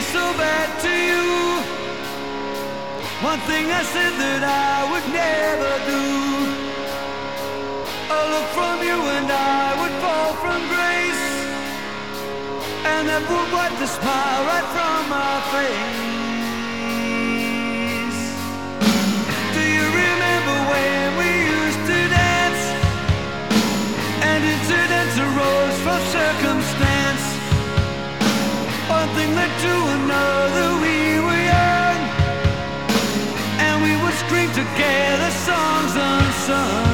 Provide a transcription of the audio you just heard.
so bad to you. One thing I said that I would never do. A look from you and I would fall from grace, and that would wipe the smile right from my face. Do you remember when we used to dance, and incidents arose from circumstance? One thing led to another, we were young, and we would scream together songs unsung.